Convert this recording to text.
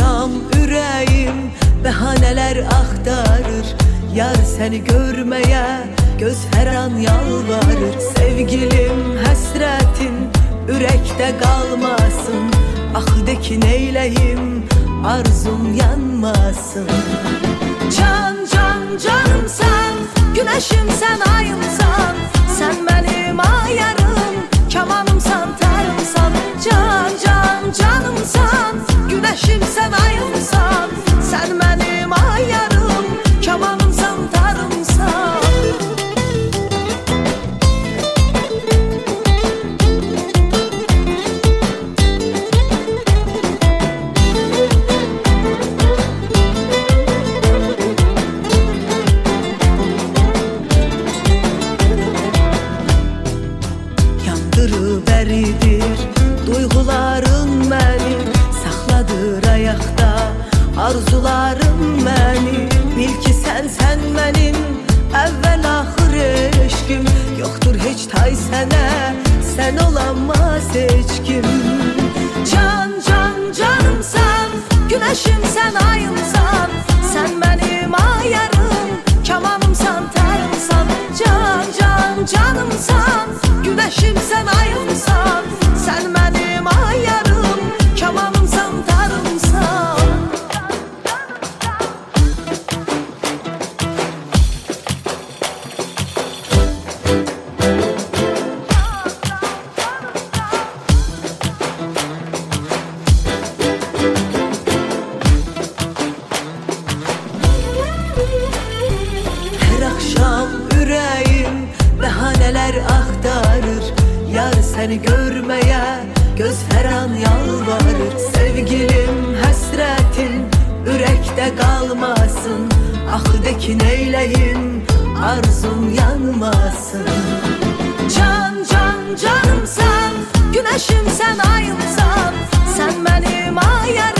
akşam ürəyim bəhanələr axtarır. Yar səni görməyə göz hər an yalvarır. Sevgilim həsrətin ürəkdə qalmasın. Axı de ki neyləyim arzum yanmasın. Can can canımsan, güneşimsən ayımsan. Sen benim ayarım, kamanımsan tarımsan. Can can canımsan, güneşimsən ayımsan. Sen benim ayarım, kamanımsan tarımsan. Yandırıveridir duyguların məni, saxladır ayaqda arzularım məni. Bil ki sən mənim əvvəl axır eşqim. Yoxdur heç tay sənə, sən olamaz heç kim. Can can canımsan, güneşimsən ayımsan. Sen benim ayarım, kamanımsan tarımsan. Can can canımsan, güneşimsən ayımsan. Sen benim ayarım, kamanımsan tarımsan. Her akşam ürəyim bəhanələr axtarır. Yar səni görməyə göz hər an yalvarır. Sevgilim həsrətin ürəkdə qalmasın. Axı de ki neyləyim arzum yanmasın. Can can canımsan, güneşimsən ayımsan. Sen benim ayarım,